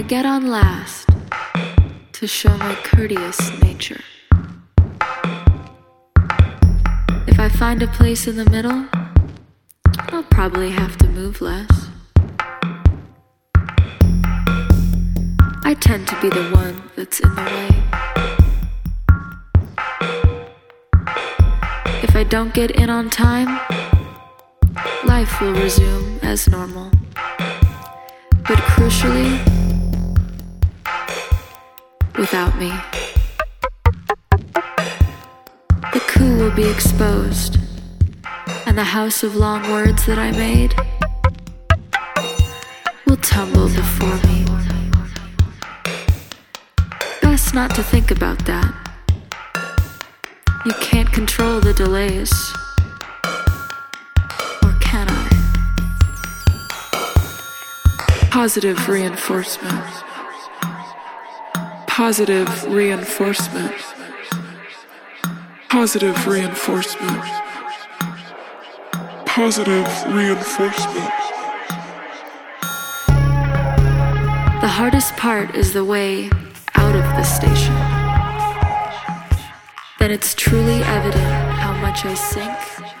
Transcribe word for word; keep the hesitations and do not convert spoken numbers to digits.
get on last to show my courteous nature. If I find a place in the middle, I'll probably have to move less. I tend to be the one that's in the way. If I don't get in on time, life will resume as normal. But crucially, without me. The coup will be exposed, and the house of long words that I made will tumble before me. Best not to think about that. You can't control the delays. Or can I? Positive reinforcement. Positive reinforcement. Positive reinforcement. Positive reinforcement. The hardest part is the way out of the station. Then it's truly evident how much I sink